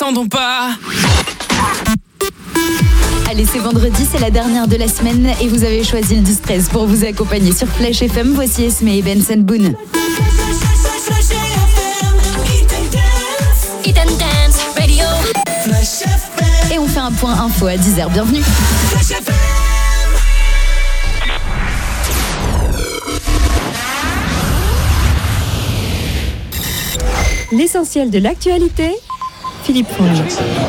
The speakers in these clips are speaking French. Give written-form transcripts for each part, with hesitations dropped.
n'entendons pas. Allez, c'est vendredi, c'est la dernière de la semaine et vous avez choisi le 12-13 pour vous accompagner sur Flash FM. Voici Esme et Benson Boone. Et on fait un point info à 10h. Bienvenue. L'essentiel de l'actualité, Philippe Fonge.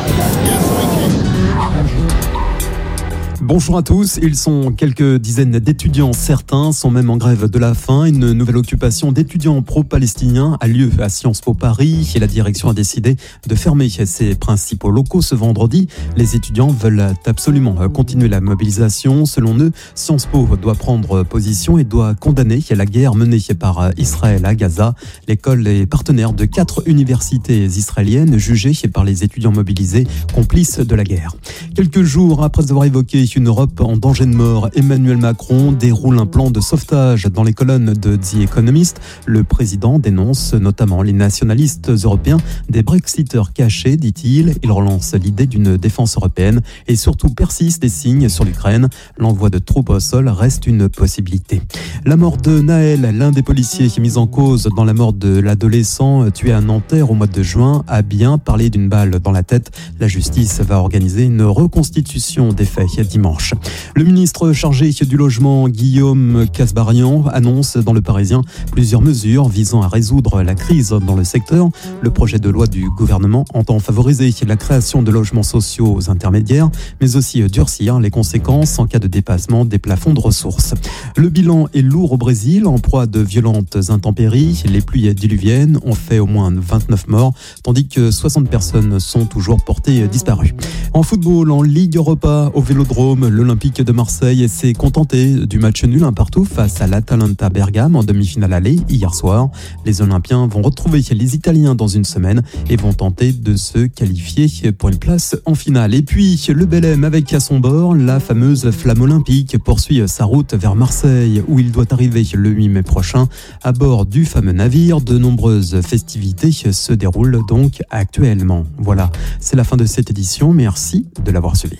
Bonjour à tous, ils sont quelques dizaines d'étudiants, certains sont même en grève de la faim. Une nouvelle occupation d'étudiants pro-palestiniens a lieu à Sciences Po Paris et la direction a décidé de fermer ses principaux locaux ce vendredi. Les étudiants veulent absolument continuer la mobilisation. Selon eux, Sciences Po doit prendre position et doit condamner la guerre menée par Israël à Gaza. L'école est partenaire de 4 universités israéliennes jugées par les étudiants mobilisés complices de la guerre. Quelques jours après avoir évoqué une Europe en danger de mort, Emmanuel Macron déroule un plan de sauvetage dans les colonnes de The Economist. Le président dénonce notamment les nationalistes européens, des Brexiteurs cachés, dit-il. Il relance l'idée d'une défense européenne et surtout persiste des signes sur l'Ukraine. L'envoi de troupes au sol reste une possibilité. La mort de Naël, l'un des policiers qui est mis en cause dans la mort de l'adolescent tué à Nanterre au mois de juin, a bien parlé d'une balle dans la tête. La justice va organiser une reconstitution des faits dimanche. Le ministre chargé du logement, Guillaume Kasbarian, annonce dans Le Parisien plusieurs mesures visant à résoudre la crise dans le secteur. Le projet de loi du gouvernement entend favoriser la création de logements sociaux aux intermédiaires, mais aussi durcir les conséquences en cas de dépassement des plafonds de ressources. Le bilan est lourd au Brésil, en proie de violentes intempéries. Les pluies diluviennes ont fait au moins 29 morts, tandis que 60 personnes sont toujours portées disparues. En football, en Ligue Europa, au Vélodrome, l'Olympique de Marseille s'est contenté du match nul 1-1 face à l'Atalanta Bergame en demi-finale aller hier soir. Les Olympiens vont retrouver les Italiens dans une semaine et vont tenter de se qualifier pour une place en finale. Et puis, le Belém avec à son bord la fameuse flamme olympique poursuit sa route vers Marseille où il doit arriver le 8 mai prochain à bord du fameux navire. De nombreuses festivités se déroulent donc actuellement. Voilà, c'est la fin de cette édition. Merci de l'avoir suivi.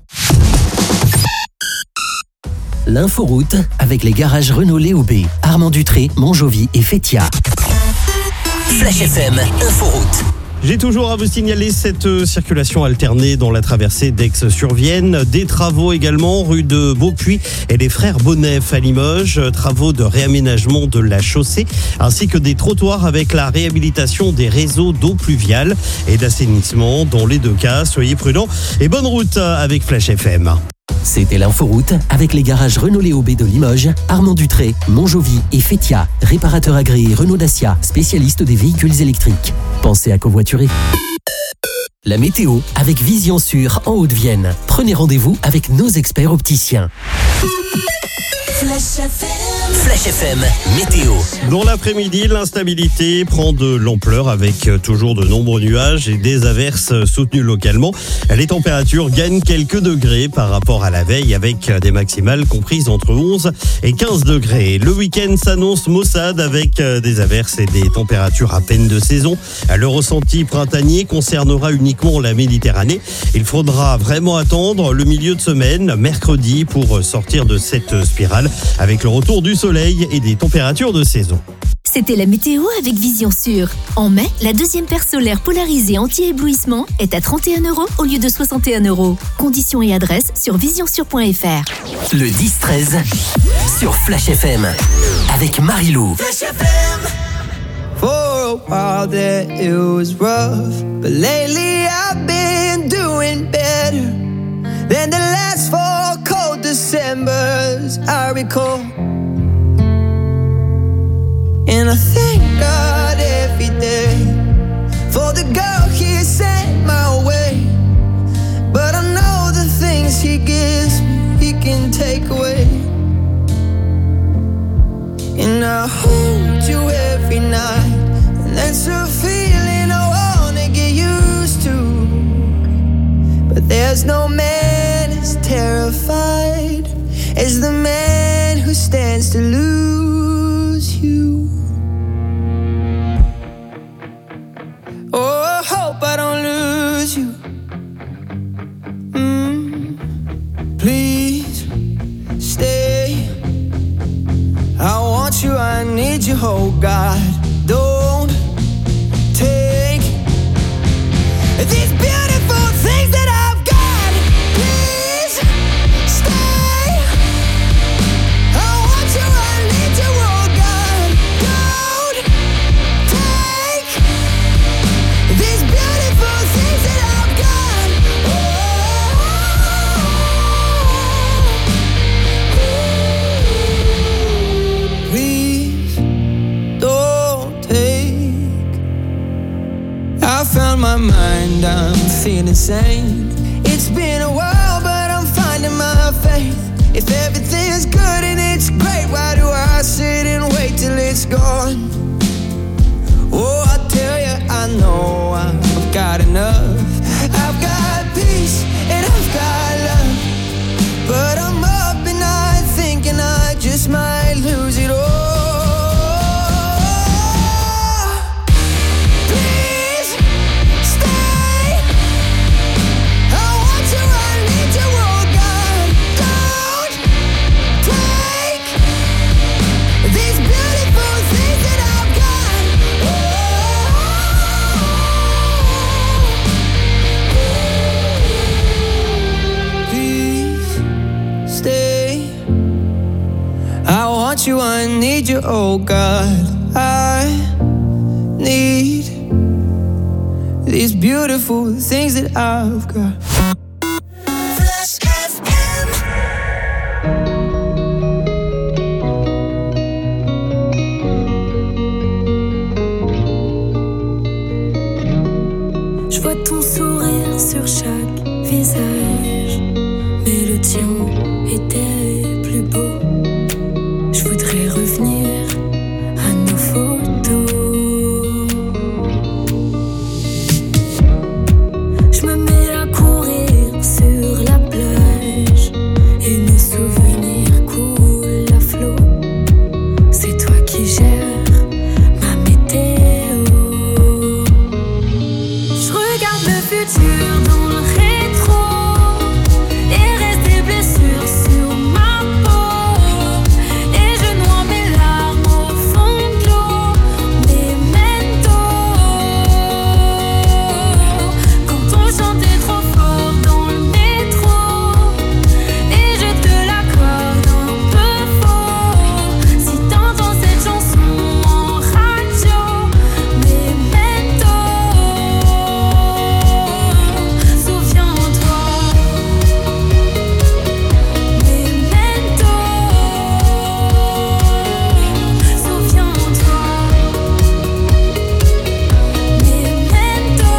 L'inforoute avec les garages Renault Léo B, Armand Dutré, Montjoly et Fétia. Flash FM, Inforoute. J'ai toujours à vous signaler cette circulation alternée dans la traversée d'Aix-sur-Vienne. Des travaux également rue de Beaupuy et les frères Bonnef à Limoges. Travaux de réaménagement de la chaussée ainsi que des trottoirs avec la réhabilitation des réseaux d'eau pluviale et d'assainissement. Dans les deux cas, soyez prudents et bonne route avec Flash FM. C'était l'inforoute avec les garages Renault Léo B de Limoges, Armand Dutré, Montjoly et Fétia, réparateur agréé Renault Dacia, spécialiste des véhicules électriques. Pensez à covoiturer. La météo avec Vision Sûre en Haute-Vienne. Prenez rendez-vous avec nos experts opticiens. Flash FM, météo. Dans l'après-midi, l'instabilité prend de l'ampleur avec toujours de nombreux nuages et des averses soutenues localement. Les températures gagnent quelques degrés par rapport à la veille avec des maximales comprises entre 11 et 15 degrés. Le week-end s'annonce maussade avec des averses et des températures à peine de saison. Le ressenti printanier concernera uniquement la Méditerranée. Il faudra vraiment attendre le milieu de semaine, mercredi, pour sortir de cette spirale avec le retour du soleil et des températures de saison. C'était la météo avec Vision Sûre. En mai, la deuxième paire solaire polarisée anti-éblouissement est à 31 € au lieu de 61 €. Conditions et adresses sur visionSure.fr. Le 10-13 sur Flash FM avec Marilou. Flash FM. For a while there it was rough, but lately I've been doing better than the last 4 cold Decembers I recall. And I thank God every day for the girl He sent my way. But I know the things He gives me, He can take away. And I hold you every night, and that's a feeling I wanna get used to. But there's no man as terrified as the man who stands to lose you. Oh, I hope I don't lose on my mind, I'm feeling sane. It's been a while, but I'm finding my faith. If everything's good and it's great, why do I sit and wait till it's gone? Oh, I tell you, I know I've got enough. I've got peace and I've got love, but I'm up and I thinking I just might lose it all. Please stay. I want you, I need you, oh God. Don't take these beautiful things that I've got. Please stay. I want you, I need you, oh God. I need these beautiful things that I've got. Flash FM. Je vois ton sourire sur chaque visage, mais le tien était plus beau. Je voudrais revenir à nos photos. Je me mets à courir sur la plage et nos souvenirs coulent à flot. C'est toi qui gères ma météo. Je regarde le futur dans le rétro et reste des blessures sur ma peau. Et je noie mes larmes au fond de l'eau. Memento. Quand on chantait trop fort dans le métro et je te l'accorde un peu faux. Si t'entends cette chanson en radio, Memento. Souviens-toi, Memento. Souviens-toi, Memento.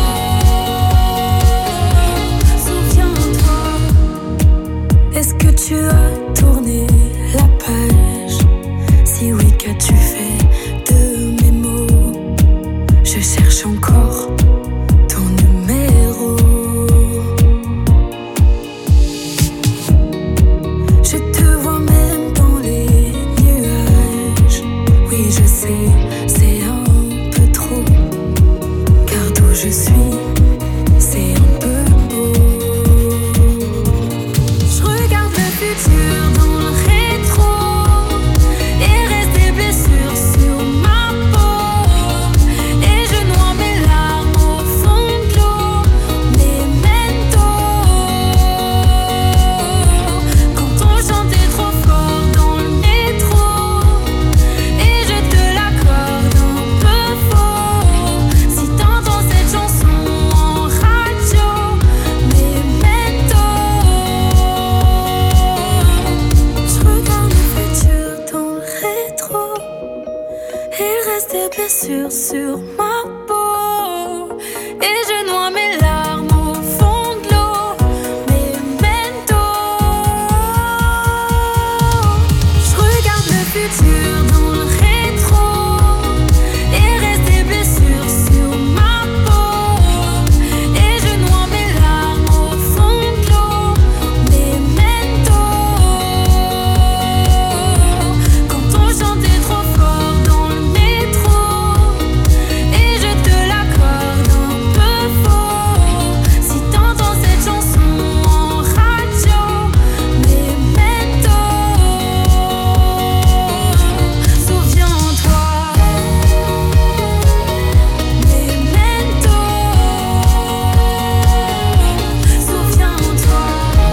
Souviens-toi. Est-ce que tu as tourné la page? Si oui, qu'as-tu fait de mes mots? Je cherche encore ton numéro. Je te vois même dans les nuages. Oui, je sais, c'est un peu trop. Car d'où je suis, c'est un peu beau. Je regarde le futur dans le rétro et reste des blessures sur ma peau. Et je noie mes larmes au fond de l'eau. Memento. Quand on chantait trop fort dans le métro et je te l'accorde un peu faux. Si t'entends cette chanson en radio, Memento. Je regarde le futur dans le rétro. Il reste des blessures sur ma peau. Et je noie mes larmes au fond de l'eau. Memento. Je regarde le futur dans le rétro. Il reste des blessures sur ma peau. Et je noie mes larmes au fond de l'eau. Memento. Quand on chantait trop fort dans le métro et je te l'accorde un peu faux. Si t'entends cette chanson en radio, Memento. Souviens-toi, Memento. Souviens-toi,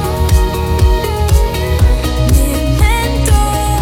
Memento.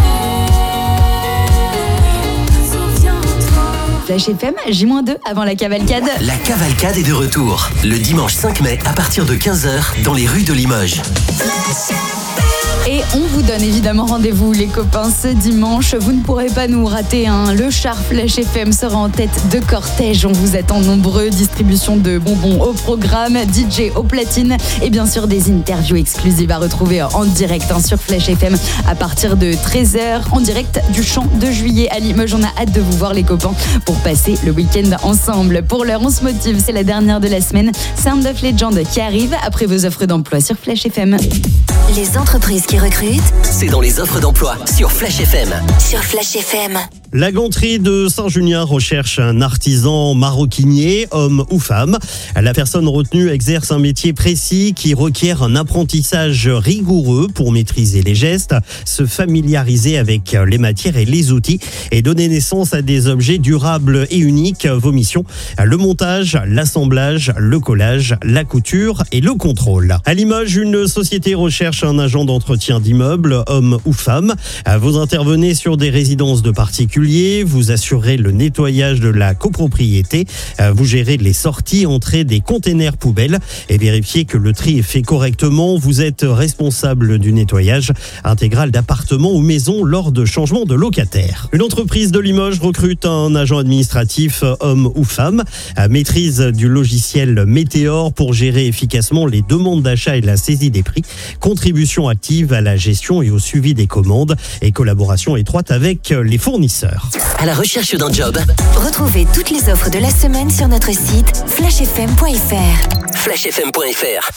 Souviens-toi. Flash FM, J-2 avant la cavalcade. La cavalcade est de retour le dimanche 5 mai à partir de 15h dans les rues de Limoges. Flash FM. Et on vous donne évidemment rendez-vous les copains ce dimanche. Vous ne pourrez pas nous rater. Le char Flash FM sera en tête de cortège. On vous attend nombreux. Distribution de bonbons au programme, DJ au platine et bien sûr des interviews exclusives à retrouver en direct sur Flash FM à partir de 13h en direct du Champ de Juillet à Limoges. On a hâte de vous voir les copains pour passer le week-end ensemble. Pour l'heure, on se motive. C'est la dernière de la semaine. Sound of Legend qui arrive après vos offres d'emploi sur Flash FM. Les entreprises qui recrutent, C'est dans les offres d'emploi sur Flash FM. sur Flash FM. La ganterie de Saint-Junien recherche un artisan maroquinier, homme ou femme. La personne retenue exerce un métier précis qui requiert un apprentissage rigoureux pour maîtriser les gestes, se familiariser avec les matières et les outils et donner naissance à des objets durables et uniques. Vos missions, le montage, l'assemblage, le collage, la couture et le contrôle. À Limoges, une société recherche un agent d'entretien d'immeubles, homme ou femme. Vous intervenez sur des résidences de particuliers, vous assurez le nettoyage de la copropriété, vous gérez les sorties, entrées des containers poubelles et vérifiez que le tri est fait correctement. Vous êtes responsable du nettoyage intégral d'appartements ou maisons lors de changements de locataires. Une entreprise de Limoges recrute un agent administratif, homme ou femme, maîtrise du logiciel Météor pour gérer efficacement les demandes d'achat et la saisie des prix, contribution active à la gestion et au suivi des commandes et collaboration étroite avec les fournisseurs. À la recherche d'un job, Retrouvez toutes les offres de la semaine sur notre site flashfm.fr. flashfm.fr.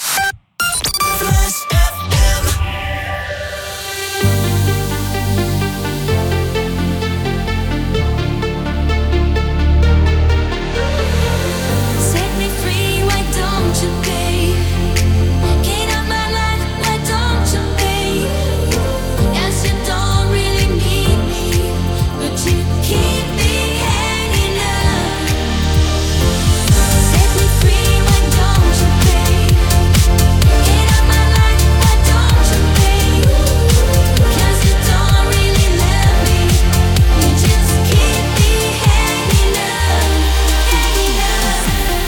Set me free, why don't you pay? Get out my life, why don't you pay? Yes, you don't really need me, but you keep me hanging up. Set me free, why don't you pay? Get out my life, why don't you pay? Yes, you don't really love me, you just keep me hanging up, hanging up.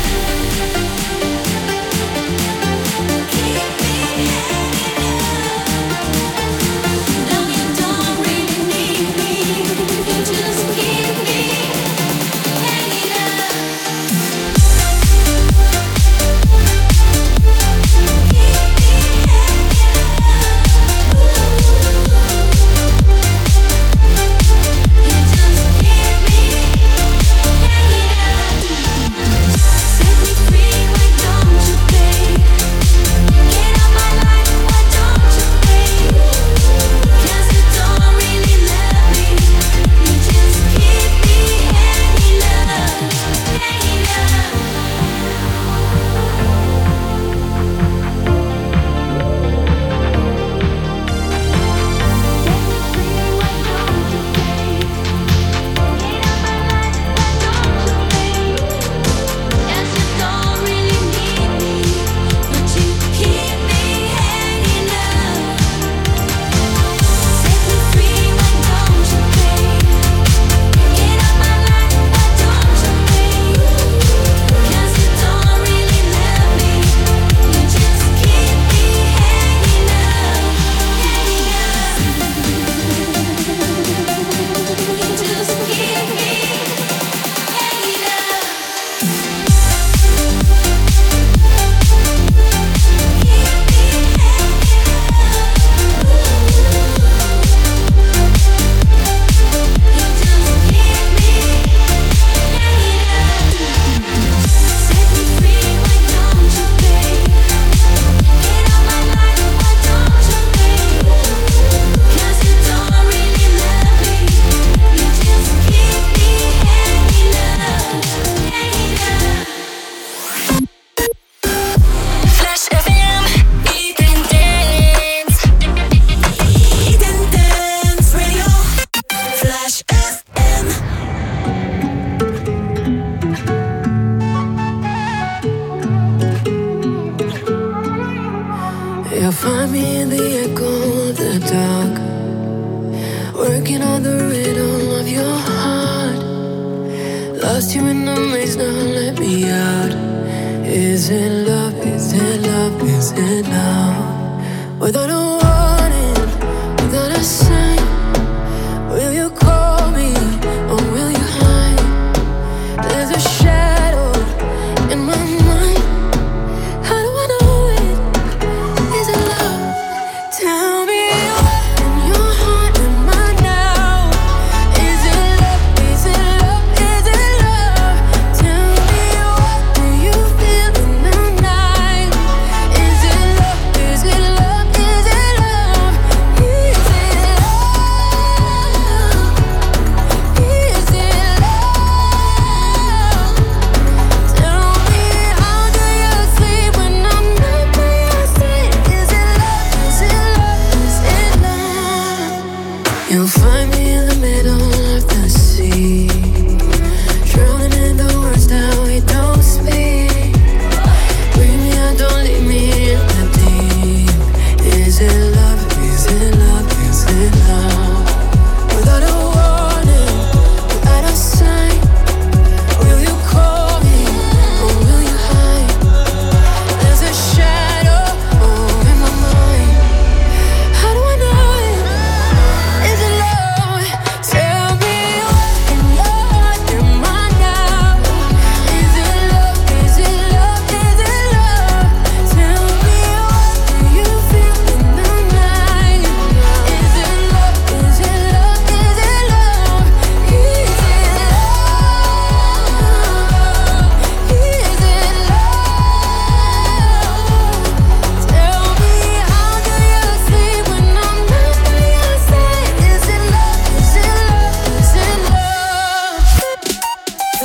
Keep me hanging up. No, you don't really need me. You just keep me hanging up. You just keep me hanging up. Set me free, why don't you pay? Get out my life, why don't you pay? 'Cause you don't really love me, you just keep me hanging up, hanging up. Yes, you don't really need me, but you keep me hanging up. Set me free, why don't you pay? Get out my life, why don't you pay? 'Cause you don't really love me, you just keep me hanging up, hanging up. You just keep me hanging up. Flash FM, Eden Dance. Eden Dance Radio. Flash FM. You'll find me in the echo of the dark, working on the rhythm of your heart. Lost you in the maze, now let me out. Is it love? Is it love? Is it love? Without a warning,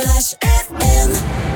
Flash FM.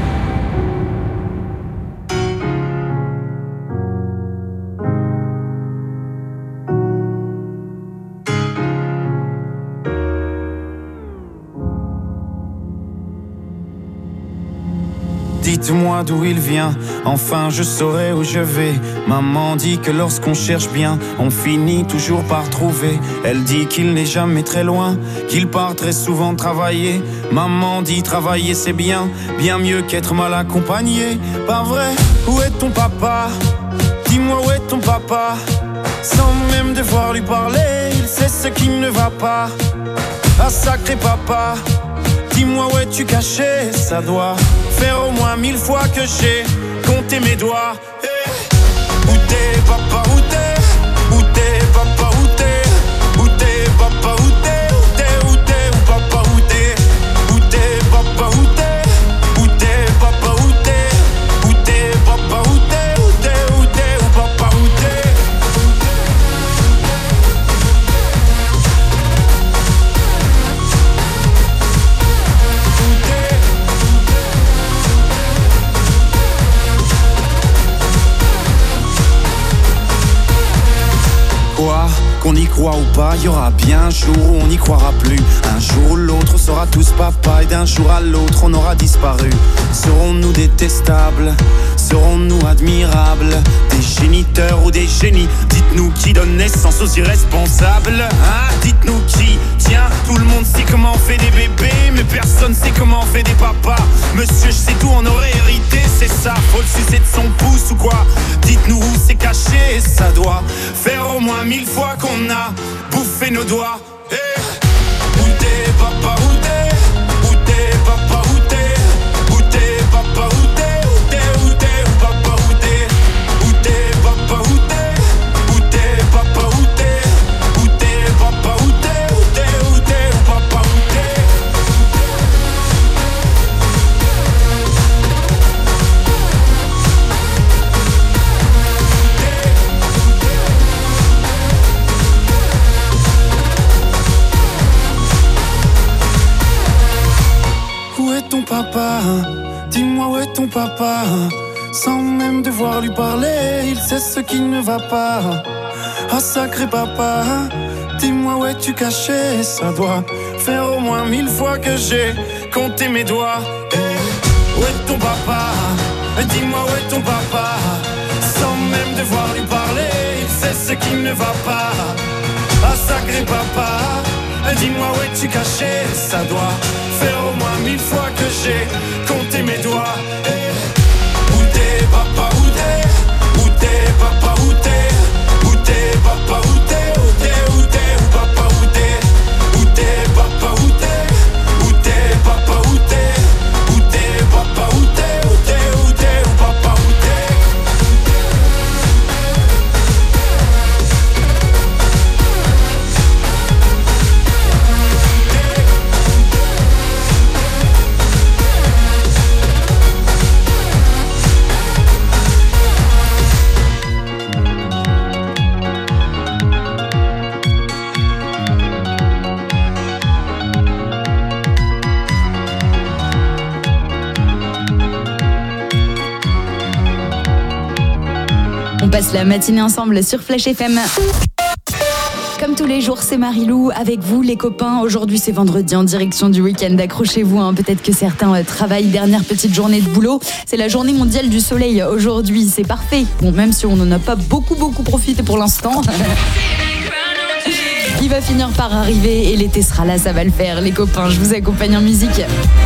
Dites-moi d'où il vient, enfin je saurai où je vais. Maman dit que lorsqu'on cherche bien, on finit toujours par trouver. Elle dit qu'il n'est jamais très loin, qu'il part très souvent travailler. Maman dit travailler c'est bien, bien mieux qu'être mal accompagné. Pas vrai, où est ton papa? Dis-moi où est ton papa? Sans même devoir lui parler, il sait ce qui ne va pas. Ah sacré papa, dis-moi où es-tu caché? Ça doit faire au moins 1000 fois que j'ai compté mes doigts. Hey. Où t'es papa, où t'es? Où t'es papa, où t'es? Où t'es papa, où t'es? Où t'es, où t'es, où papa, où t'es? Où t'es papa, où t'es? Où t'es papa, où t'es? Où t'es papa, où t'es? Où t'es, où t'es, où papa, où t'es? Quoi, qu'on y croit ou pas, y aura bien un jour où on n'y croira plus. Un jour ou l'autre, on sera tous papa et d'un jour à l'autre, on aura disparu. Serons-nous détestables? Serons-nous admirables? Des géniteurs ou des génies? Dites-nous qui donne naissance aux irresponsables, hein? Dites-nous qui? Tiens, tout le monde sait comment on fait des bébés, mais personne sait comment on fait des papas. Monsieur, je sais tout, on aurait hérité, c'est ça. Faut le sucer de son pouce ou quoi? Dites-nous où c'est caché, ça doit faire au moins 1000 fois qu'on a bouffé nos doigts. Hey. Où t'es papa, où t'es? Où t'es papa, où t'es? Où t'es papa, où t'es? Où t'es, où t'es, où papa, où t'es? Où t'es papa, où t'es? Où t'es papa, où t'es? Où t'es papa, où t'es? Où t'es, où t'es, où papa, où t'es? Où est ton papa? Dis-moi où est ton papa? Sans même devoir lui parler, il sait ce qui ne va pas. Ah sacré papa, dis-moi où es-tu caché? Ça doit faire au moins 1000 fois que j'ai compté mes doigts. Hey. Où est ton papa? Dis-moi où est ton papa? Sans même devoir lui parler, il sait ce qui ne va pas. Ah sacré papa, dis-moi où es-tu caché? Ça doit faire au moins 1000 fois que j'ai compté mes doigts. Hey. Où t'es papa, où t'es? Où t'es papa, où t'es? Où t'es papa, où t'es? Où t'es, où t'es, où papa, où t'es? Où t'es papa, où t'es? Où t'es papa, où t'es? Où t'es papa, où t'es? Où t'es, où t'es, où papa, où t'es? On passe la matinée ensemble sur Flash FM. Comme tous les jours, c'est Marilou avec vous les copains. Aujourd'hui c'est vendredi en direction du week-end. Accrochez-vous, hein. Peut-être que certains travaillent, dernière petite journée de boulot. C'est la journée mondiale du soleil aujourd'hui, c'est parfait. Bon, même si on n'en a pas beaucoup profité pour l'instant. Il va finir par arriver et l'été sera là, ça va le faire. Les copains, je vous accompagne en musique.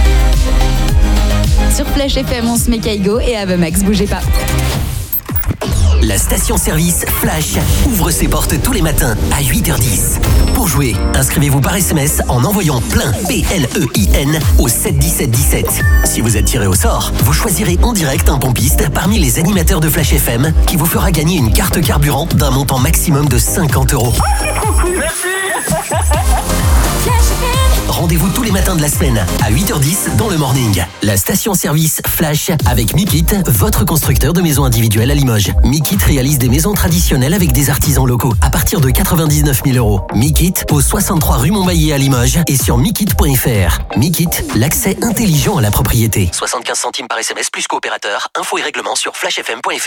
Sur Flash FM, on se met Kaigo et Ave Max, bougez pas. La station-service Flash ouvre ses portes tous les matins à 8h10. Pour jouer, inscrivez-vous par SMS en envoyant plein PLEIN au 71717. Si vous êtes tiré au sort, vous choisirez en direct un pompiste parmi les animateurs de Flash FM qui vous fera gagner une carte carburant d'un montant maximum de 50 €. Merci. Rendez-vous tous les matins de la semaine à 8h10 dans le morning. La station-service Flash avec Mikit, votre constructeur de maisons individuelles à Limoges. Mikit réalise des maisons traditionnelles avec des artisans locaux à partir de 99 000 €. Mikit au 63 rue Montmaillet à Limoges et sur mikit.fr. Mikit, l'accès intelligent à la propriété. 75 centimes par SMS plus coopérateur. Infos et règlements sur flashfm.fr.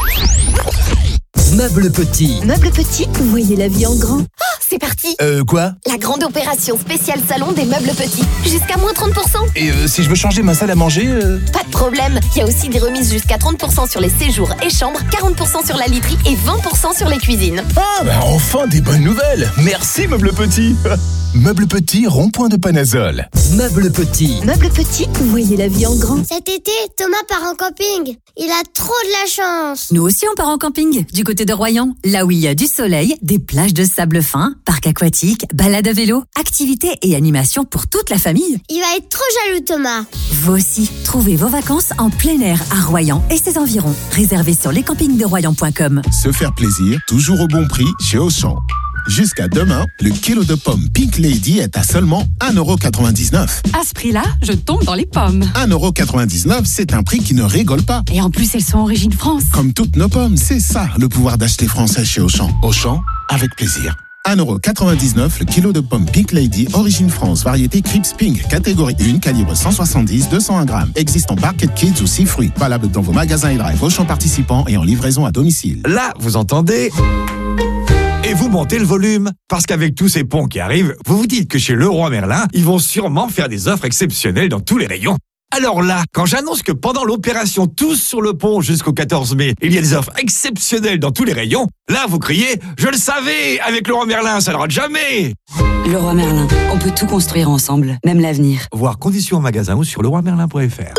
Meubles Petit. Meubles Petit, vous voyez la vie en grand. Oh, c'est parti. Quoi? La grande opération spéciale salon des Meubles Petits. Jusqu'à moins 30%. Et si je veux changer ma salle à manger Pas de problème. Il y a aussi des remises jusqu'à 30% sur les séjours et chambres, 40% sur la literie et 20% sur les cuisines. Ah, bah enfin des bonnes nouvelles. Merci Meubles Petit. Meubles Petit, rond-point de Panazol. Meubles Petit. Meubles Petit, vous voyez la vie en grand. Cet été, Thomas part en camping. Il a trop de la chance. Nous aussi on part en camping, du côté de Royan, là où il y a du soleil, des plages de sable fin, parc aquatique, balade à vélo, activités et animations pour toute la famille. Il va être trop jaloux, Thomas. Vous aussi, trouvez vos vacances en plein air à Royan et ses environs. Réservez sur lescampingderoyan.com. Se faire plaisir, toujours au bon prix chez Auchan. Jusqu'à demain, le kilo de pommes Pink Lady est à seulement 1,99 €. À ce prix-là, je tombe dans les pommes. 1,99 €, c'est un prix qui ne rigole pas. Et en plus, elles sont origine France. Comme toutes nos pommes, c'est ça le pouvoir d'acheter français chez Auchan. Auchan, avec plaisir. 1,99 € le kilo de pommes Pink Lady, origine France, variété Crips Pink, catégorie 1, calibre 170-201 grammes. Existe en Barquette Kids ou 6 fruits. Valable dans vos magasins et drive Auchan participants et en livraison à domicile. Là, vous entendez ? Et vous montez le volume, parce qu'avec tous ces ponts qui arrivent, vous vous dites que chez Leroy Merlin, ils vont sûrement faire des offres exceptionnelles dans tous les rayons. Alors là, quand j'annonce que pendant l'opération Tous sur le pont jusqu'au 14 mai, il y a des offres exceptionnelles dans tous les rayons, là vous criez « Je le savais, avec Leroy Merlin, ça ne rate jamais !» Leroy Merlin, on peut tout construire ensemble, même l'avenir. Voir conditions en magasin ou sur leroymerlin.fr.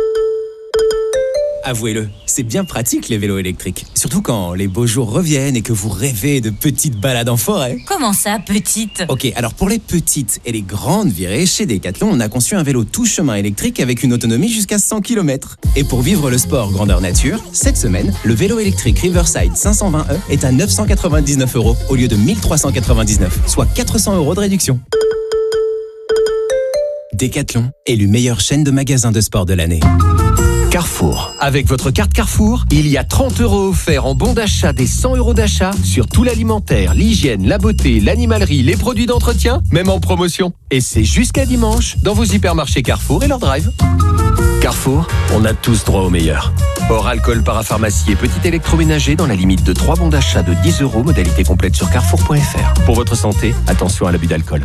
Avouez-le, c'est bien pratique les vélos électriques. Surtout quand les beaux jours reviennent et que vous rêvez de petites balades en forêt. Comment ça, petite? Ok, alors pour les petites et les grandes virées, chez Decathlon, on a conçu un vélo tout chemin électrique avec une autonomie jusqu'à 100 km. Et pour vivre le sport grandeur nature, cette semaine, le vélo électrique Riverside 520e est à 999 € au lieu de 1399, soit 400 € de réduction. Decathlon, élu meilleure chaîne de magasins de sport de l'année. Carrefour. Avec votre carte Carrefour, il y a 30 € offerts en bon d'achat des 100 € d'achat sur tout l'alimentaire, l'hygiène, la beauté, l'animalerie, les produits d'entretien, même en promotion. Et c'est jusqu'à dimanche dans vos hypermarchés Carrefour et leur drive. Carrefour, on a tous droit au meilleur. Hors alcool, parapharmacie et petit électroménager dans la limite de 3 bons d'achat de 10 €, modalité complète sur carrefour.fr. Pour votre santé, attention à l'abus d'alcool.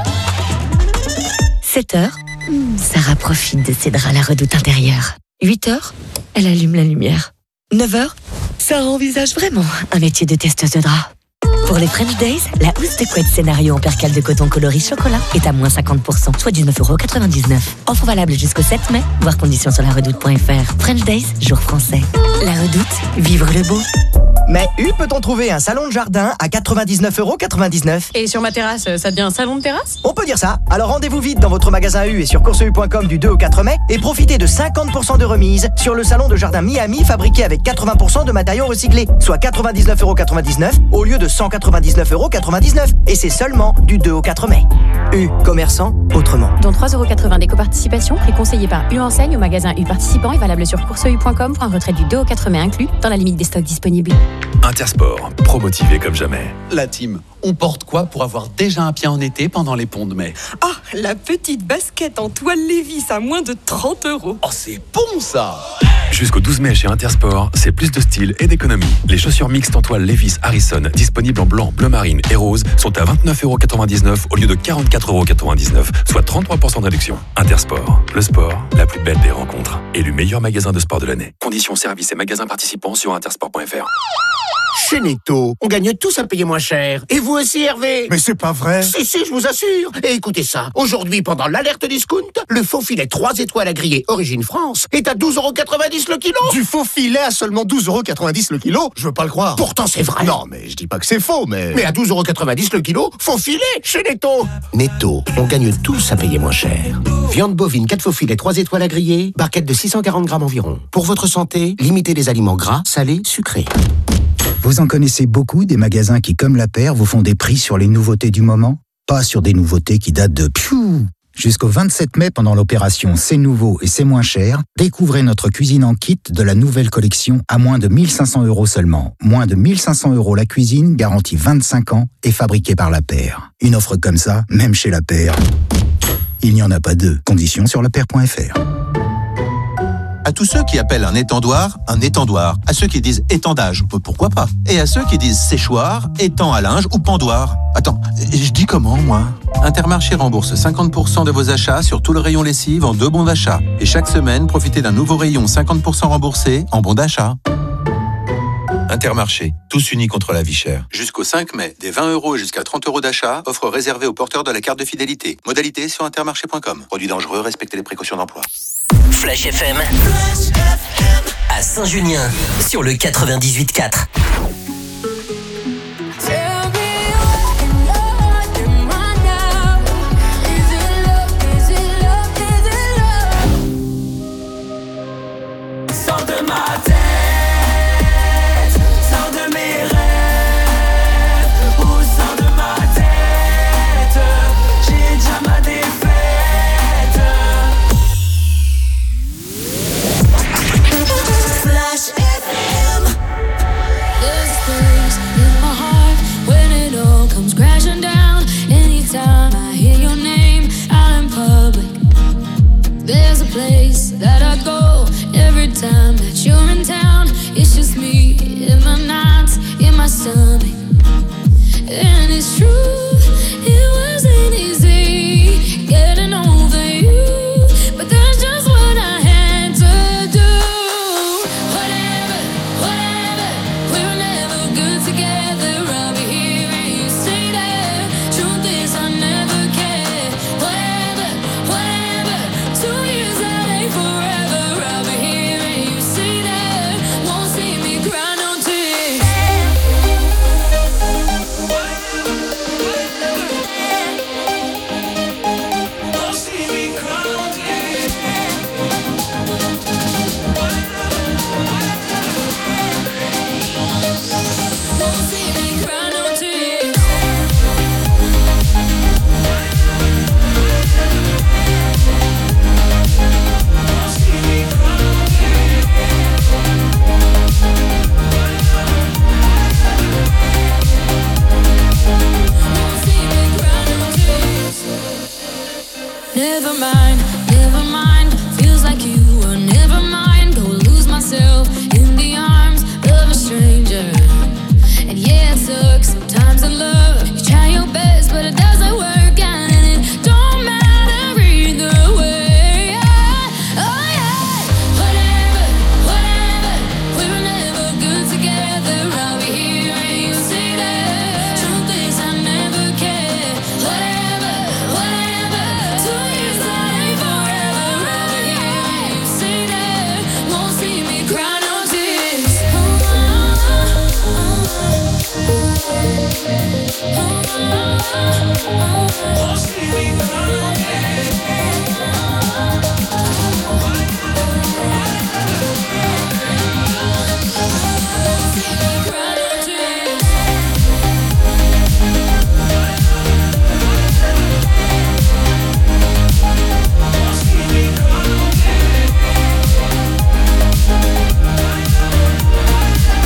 7h, Sarah profite de ses draps à la redoute intérieure. 8h, elle allume la lumière. 9h, Sarah envisage vraiment un métier de testeuse de draps. Pour les French Days, la housse de couette scénario en percale de coton coloris chocolat est à moins 50%, soit 19,99 €. Offre valable jusqu'au 7 mai, voir conditions sur laredoute.fr. French Days, jour français. La Redoute, vivre le beau. Mais peut-on trouver un salon de jardin à 99,99 €? Et sur ma terrasse, ça devient un salon de terrasse? On peut dire ça. Alors rendez-vous vite dans votre magasin U et sur courseu.com du 2 au 4 mai et profitez de 50% de remise sur le salon de jardin Miami fabriqué avec 80% de matériaux recyclés, soit 99,99 € au lieu de 199,99 €. Et c'est seulement du 2 au 4 mai. U, commerçant autrement. Dont 3,80 € d'éco-participation, prix conseillé par U enseigne au magasin U participant et valable sur courseu.com pour un retrait du 2 au 4 mai inclus dans la limite des stocks disponibles. Intersport, pro-motivé comme jamais. La team, on porte quoi pour avoir déjà un pied en été pendant les ponts de mai? Ah, la petite basket en toile Levi's à moins de 30 €. Oh, c'est bon ça! Jusqu'au 12 mai chez Intersport, c'est plus de style et d'économie. Les chaussures mixtes en toile Levi's Harrison, disponibles en blanc, bleu marine et rose, sont à 29,99 € au lieu de 44,99 €, soit 33% de réduction. Intersport, le sport, la plus belle des rencontres. Élu meilleur magasin de sport de l'année. Conditions, services et magasins participants sur intersport.fr. Chez Netto, on gagne tous à payer moins cher. Et vous aussi, Hervé? Mais c'est pas vrai. Si, je vous assure. Et écoutez ça. Aujourd'hui, pendant l'alerte discount, le faux filet 3 étoiles à griller Origine France est à 12,90 € le kilo. Du faux filet à seulement 12,90 € le kilo? Je veux pas le croire. Pourtant, c'est vrai. Non, mais je dis pas que c'est faux, mais... Mais à 12,90 € le kilo, faux filet chez Netto. Netto, on gagne tous à payer moins cher. Viande bovine 4 faux filets 3 étoiles à griller, barquette de 640 grammes environ. Pour votre santé, limitez les aliments gras, salés, sucrés. Vous en connaissez beaucoup des magasins qui, comme La Paire, vous font des prix sur les nouveautés du moment? pas sur des nouveautés qui datent de Jusqu'au 27 mai, pendant l'opération C'est nouveau et c'est moins cher, découvrez notre cuisine en kit de la nouvelle collection à moins de 1 500 € seulement. Moins de 1 500 € la cuisine, garantie 25 ans et fabriquée par La Paire. Une offre comme ça, même chez La Paire, il n'y en a pas deux. Conditions sur lapaire.fr. À tous ceux qui appellent un étendoir. À ceux qui disent étendage, pourquoi pas. Et à ceux qui disent séchoir, étang à linge ou pendoir. Attends, je dis comment, moi ? Intermarché rembourse 50% de vos achats sur tout le rayon lessive en 2 bons d'achat. Et chaque semaine, profitez d'un nouveau rayon 50% remboursé en bons d'achat. Intermarché, tous unis contre la vie chère. Jusqu'au 5 mai, des 20 € et jusqu'à 30 € d'achat, offre réservée aux porteurs de la carte de fidélité. Modalité sur intermarché.com. Produit dangereux, respectez les précautions d'emploi. Flash FM à Saint-Junien sur le 98.4. Sors de ma tête, sors de mes rêves, ou sors de ma tête, j'ai déjà ma défaite. Flash FM. There's a place in my heart when it all comes crashing down. Anytime I hear your name out in public, there's a place that I go every time that you're in town. It's just me in my nights, in my stomach. And it's true, it wasn't easy getting over you, but that's just what I had to do. Whatever, we were never good together. I'll be here and you stay there. Truth is I never cared. Whatever, 2 years that ain't forever. I'll be here and you stay there. Won't see me cry no tears. Won't see me cry no tears. Won't see me cry no tears. Never mind, feels like you were never mine. Go lose myself in the arms of a stranger. And yeah, it sucks sometimes in love. You try your best, but it doesn't work out, and it don't matter either way. Oh yeah, whatever, we were never good together. I'll be here and you stay there. Truth is I never cared. Whatever, 2 years that ain't forever. I'll be here and you stay there. Won't see me cry no tears. Won't see me cry no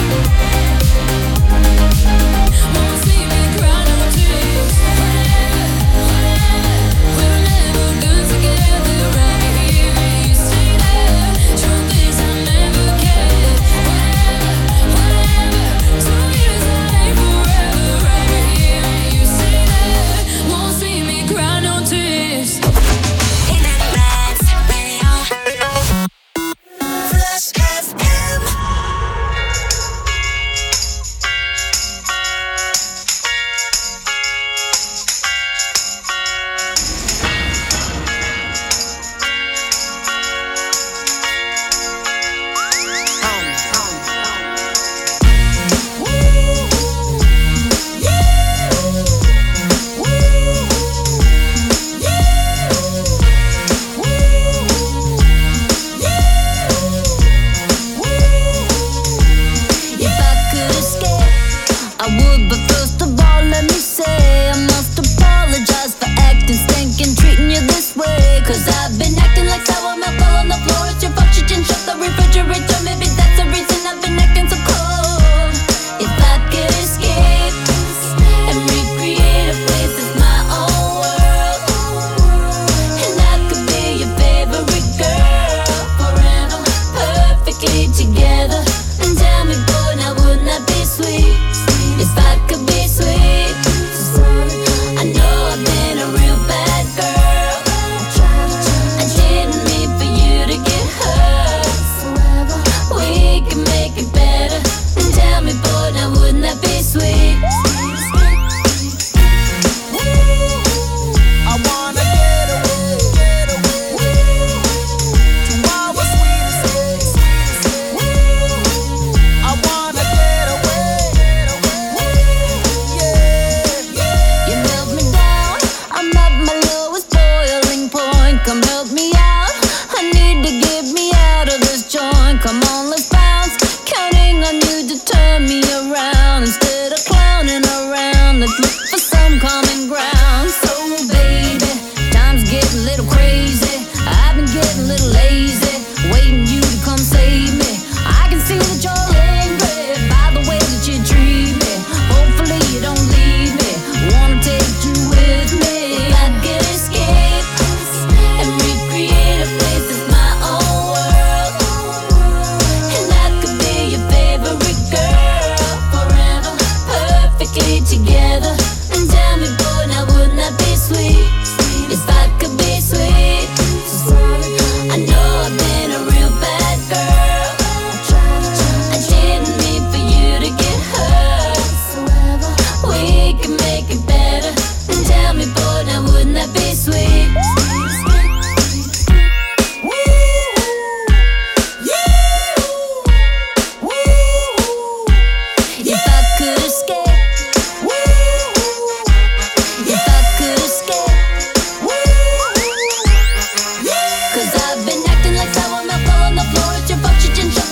tears.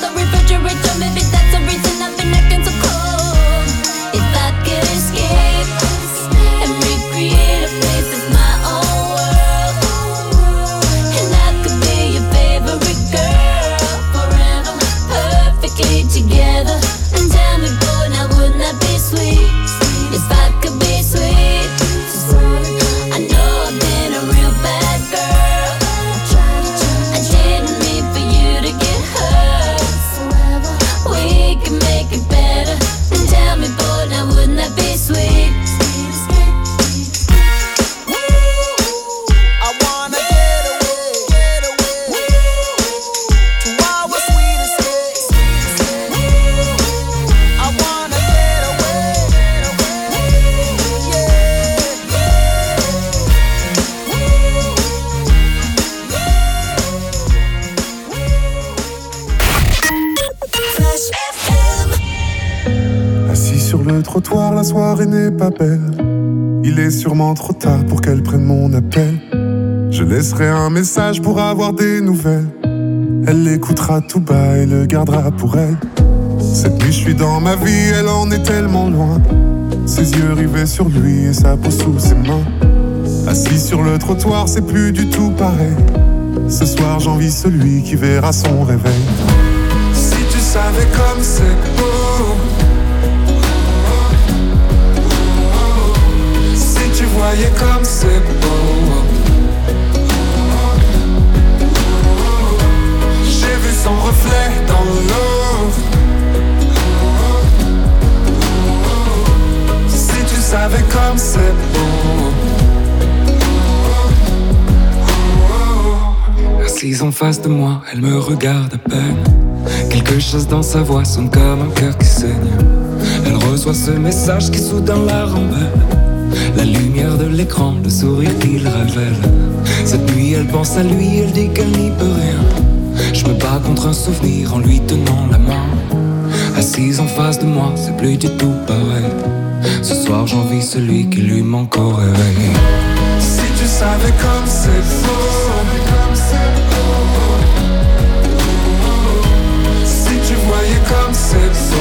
the refrigerator, maybe that's the reason I've been acting so cold. If I could escape and recreate a place that's my own world, and I could be your favorite girl forever, perfectly together. And tell me, boy, now wouldn't that be sweet? If I could be sweet, I know I've been a real bad girl. I didn't mean for you to get hurt. We can make it better. And tell me, boy, now wouldn't that be sweet? I wanna get away to our sweet escape. I wanna get away, Assis sur le trottoir, la soirée n'est pas belle. Il est sûrement trop tard pour qu'elle prenne mon appel. Je laisserai un message pour avoir des nouvelles. Elle l'écoutera tout bas et le gardera pour elle. Cette nuit je suis dans ma vie, elle en est tellement loin. Ses yeux rivés sur lui et sa peau sous ses mains. Assis sur le trottoir, c'est plus du tout pareil. Ce soir j'envie celui qui verra son réveil. Si tu savais comme c'est beau, si tu voyais comme c'est beau, j'ai vu son reflet dans l'eau. Si tu savais comme c'est beau. Assise en face de moi, elle me regarde à peine. Quelque chose dans sa voix sonne comme un cœur qui saigne. Elle reçoit ce message qui soudain la rembelle. La lumière de l'écran, le sourire qu'il révèle. Cette nuit elle pense à lui, elle dit qu'elle n'y peut rien. Je me bats contre un souvenir en lui tenant la main. Assise en face de moi, c'est plus du tout pareil. Ce soir j'envie celui qui lui manque au réveil. Si tu savais comme c'est beau, si tu voyais comme c'est beau,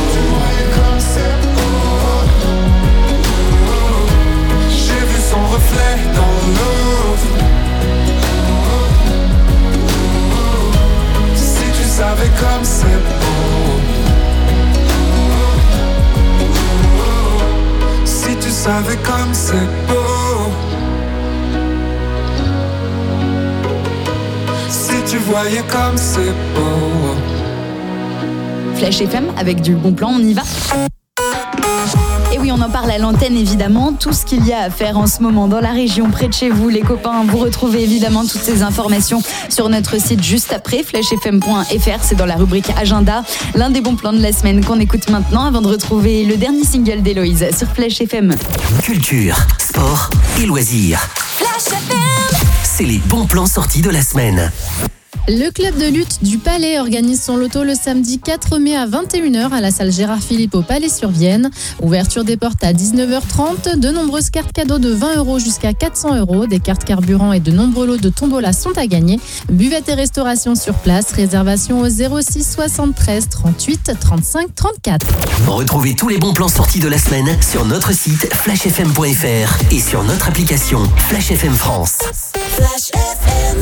j'ai vu son reflet dans l'eau. Si tu savais comme c'est beau, si tu savais comme c'est beau, si tu voyais comme c'est beau. Flash FM avec du bon plan, on y va. Et oui, on en parle à l'antenne évidemment, tout ce qu'il y a à faire en ce moment dans la région, près de chez vous, les copains. Vous retrouvez évidemment toutes ces informations sur notre site juste après, flashfm.fr, c'est dans la rubrique agenda. L'un des bons plans de la semaine qu'on écoute maintenant avant de retrouver le dernier single d'Héloïse sur Flash FM. Culture, sport et loisirs. Flash FM. C'est les bons plans sortis de la semaine. Le club de lutte du Palais organise son loto le samedi 4 mai à 21h à la salle Gérard Philippe au Palais-sur-Vienne. Ouverture des portes à 19h30. De nombreuses cartes cadeaux de 20 € jusqu'à 400 €. Des cartes carburant et de nombreux lots de tombola sont à gagner. Buvette et restauration sur place. Réservation au 06 73 38 35 34. Retrouvez tous les bons plans sortis de la semaine sur notre site flashfm.fr et sur notre application Flash FM France. Flash FM.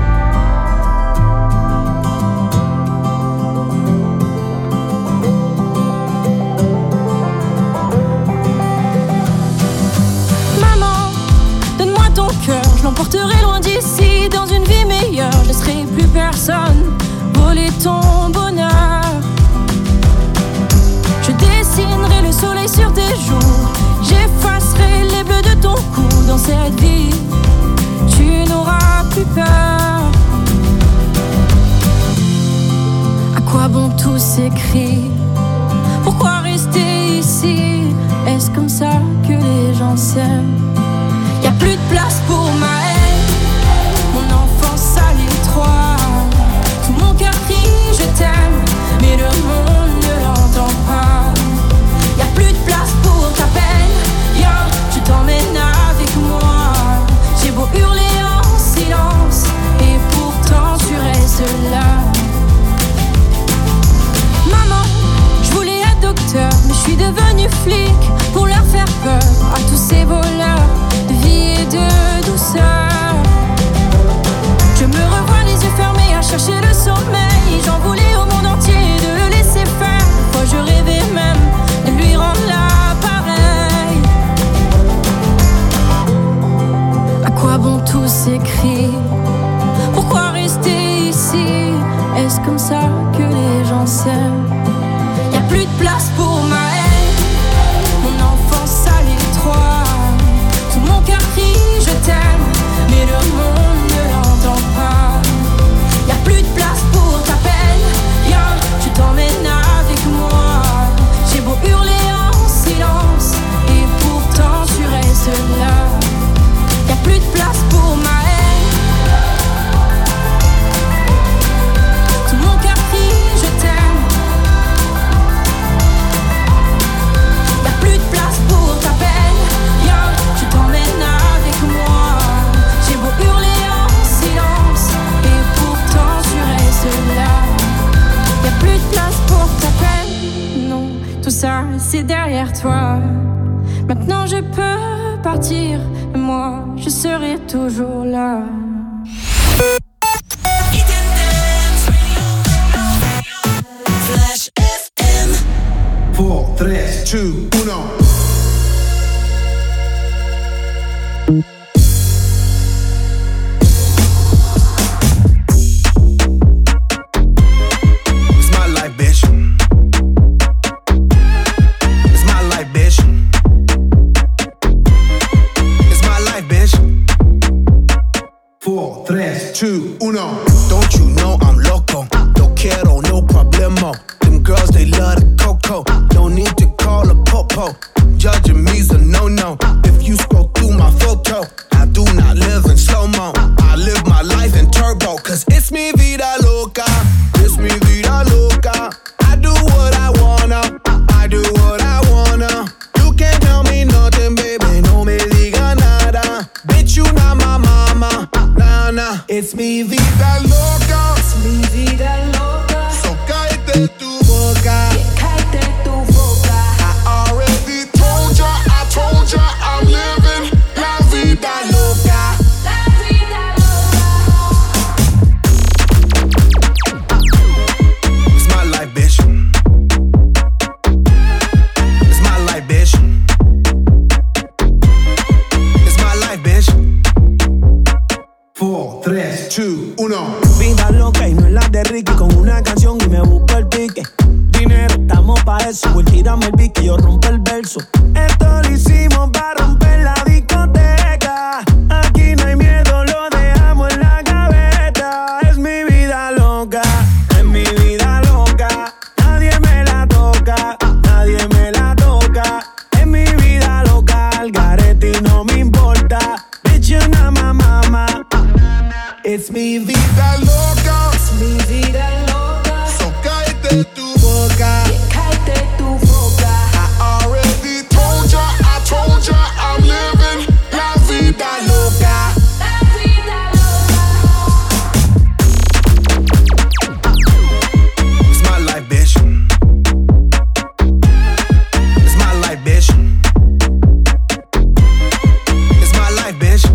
Je l'emporterai loin d'ici, dans une vie meilleure. Je laisserai plus personne voler ton bonheur. Je dessinerai le soleil sur tes joues. J'effacerai les bleus de ton cou. Dans cette vie, tu n'auras plus peur. À quoi bon tous ces cris? Pourquoi rester ici? Est-ce comme ça que les gens s'aiment? Y'a plus de place pour ma haine. Mon enfance à l'étroit. Tout mon cœur crie je t'aime, mais le monde ne l'entend pas. Y'a plus de place pour ta peine. Viens, je t'emmène avec moi. J'ai beau hurler en silence, et pourtant tu restes là. ça que les gens s'aiment. Y'a plus de place pour ma haine. Mon enfance à l'étroit. Tout mon cœur crie je t'aime, mais le monde ne l'entend pas. Y'a plus de place pour ta peine. Viens, je t'emmène avec moi. J'ai beau hurler en silence, et pourtant tu restes là. Y'a plus de place pour ma haine. Tout mon cœur crie je t'aime. Y'a plus de place pour ta peine. Viens, je t'emmène avec moi. J'ai beau hurler en silence, et pourtant tu restes là. Y'a plus de place pour ta peine. Non, tout ça c'est derrière toi. Maintenant je peux partir, moi je serai toujours là. Flash FM. 4, 3, 2, 1. Don't you know I'm loco? Don't quiero, no problemo. Them girls, they love the cocoa. No need to call a popo. Judging me's a no-no. If you scroll through my photo, I do not live in slow-mo. I live my life in turbo. Cause it's mi vida loca. It's mi vida loca. I do what I wanna. I do what I wanna. You can't tell me nothing, baby. No me diga nada. Bitch, you not my mama. Nah. It's mi vida loca. It's mi vida loca. So cállate tu boca. Cállate tu boca. I already told ya, I'm living la vida loca. La vida loca. It's my life, bitch. It's my life, bitch. It's my life, bitch. 4, 3, 2, 1. Vida loca y no es la de Ricky. Con una canción y me busco el pique. Dinero, estamos pa' eso. Pues tírame el pique, yo rompo el verso. Esto lo hicimos pa' romper la discoteca. Aquí no hay miedo, lo dejamos en la gaveta. Es mi vida loca, es mi vida loca. Nadie me la toca, nadie me la toca. Es mi vida loca, al garete y no me importa. Bitch, you're not my mama. It's mi vida loca. It's mi vida loca. So cállate tu boca. Cállate tu boca. I already told ya, I'm living la vida loca. La vida loca. It's my life, bitch. It's my life, bitch. It's my life, bitch.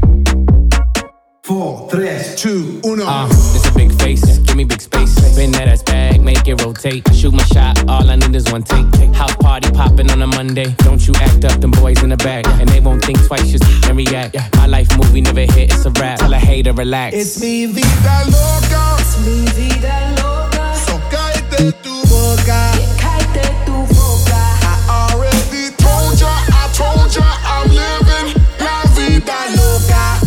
4, 3, 2, 1. It's a big face, give me big space. Spin that ass bag, make it rotate. I shoot my shot, all I need is one take. House party popping on a Monday. Don't you act up, them boys in the back. And they won't think twice, just and react. My life movie never hit, it's a rap. Tell a hater, relax. It's mi vida loca. It's mi vida loca. So cállate tu boca. Cállate tu boca. I already told ya, I'm living la vida loca.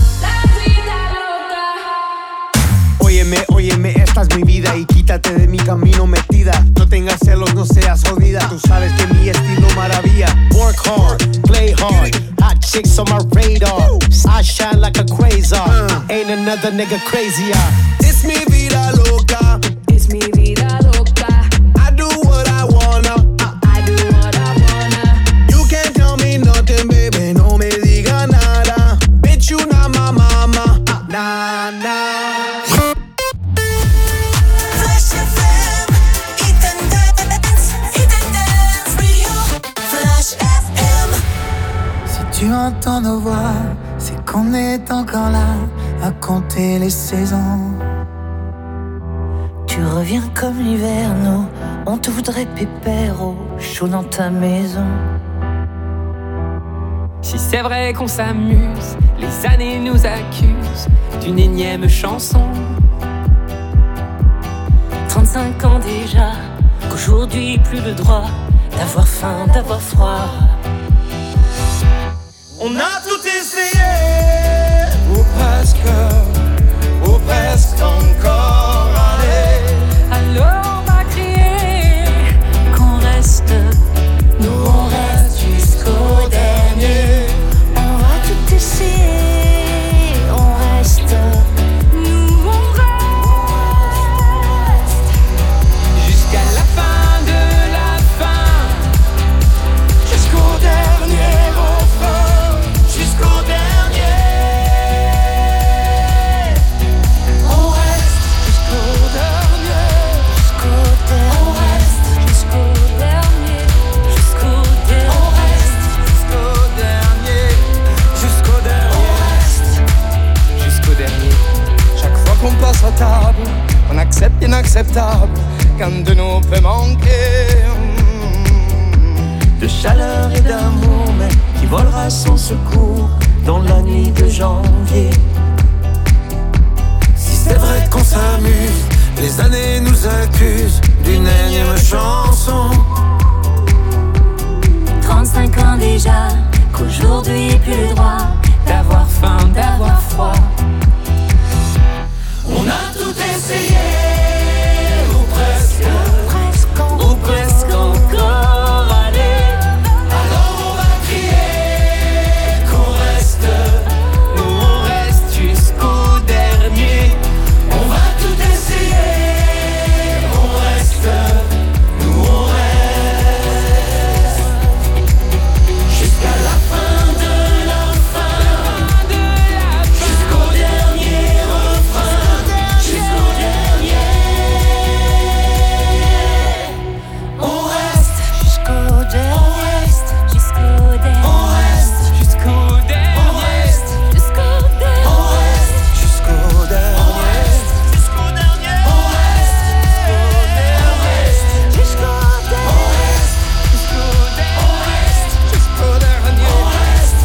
Óyeme, esta es mi vida y quítate de mi camino metida. No tengas celos, no seas jodida. Tú sabes que mi estilo maravilla. Work hard, play hard. Hot chicks on my radar. I shine like a quasar. Ain't another nigga crazier. It's mi vida loca. It's mi vida loca. I do what I wanna. I do what I wanna. You can't tell me nothing, baby. No me diga nada. Bitch, you not my mama. Nah. Flash FM, Hit and Dance Radio. Flash FM. Si tu entends nos voix, c'est qu'on est encore là à compter les saisons. Tu reviens comme l'hiver, nous, on te voudrait pépère au chaud dans ta maison. Si c'est vrai qu'on s'amuse, les années nous accusent d'une énième chanson. 35 ans déjà, qu'aujourd'hui plus le droit d'avoir faim, d'avoir froid. On a tout essayé, ou presque encore. Allez, alors on va crier qu'on reste. Nous on reste jusqu'au dernier. On va tout essayer, on reste. Nous on reste jusqu'à la fin de la fin, jusqu'au dernier refrain, jusqu'au dernier. On reste jusqu'au dernier, jusqu'au dernier. On reste jusqu'au dernier, jusqu'au dernier. On reste jusqu'au dernier, jusqu'au dernier. On reste jusqu'au dernier. Chaque fois qu'on passe à table, on accepte l'inacceptable. Qu'un de nous peut manquer de chaleur et d'amour, mais qui volera sans secours dans la nuit de janvier. Si c'est vrai qu'on s'amuse, les années nous accusent d'une énième chanson. 35 ans déjà, qu'aujourd'hui plus le droit d'avoir faim, d'avoir froid. On a tout essayé, ou presque encore. Allez, alors on va crier qu'on reste. Nous on reste jusqu'au dernier. On va tout essayer, on reste. Nous on reste jusqu'à la fin de la fin, jusqu'au dernier refrain, jusqu'au dernier. On reste Jusqu'au dernier, jusqu'au dernier. on reste jusqu'au dernier. On reste jusqu'au dernier. On reste jusqu'au dernier. Jusqu'au dernier. On reste jusqu'au dernier. On reste jusqu'au dernier. On reste jusqu'au dernier. On reste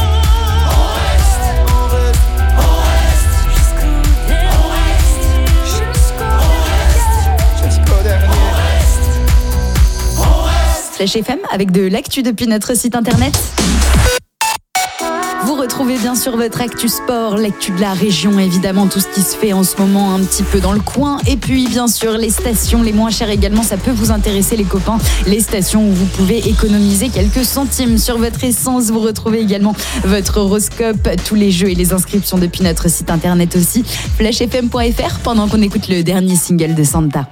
jusqu'au dernier. On reste jusqu'au dernier. Flash FM avec de l'actu depuis notre site internet. Vous retrouvez bien sûr votre actu sport, l'actu de la région, évidemment tout ce qui se fait en ce moment un petit peu dans le coin. Et puis bien sûr les stations les moins chères également, ça peut vous intéresser les copains. Les stations où vous pouvez économiser quelques centimes sur votre essence. Vous retrouvez également votre horoscope, tous les jeux et les inscriptions depuis notre site internet aussi, flashfm.fr, pendant qu'on écoute le dernier single de Santa.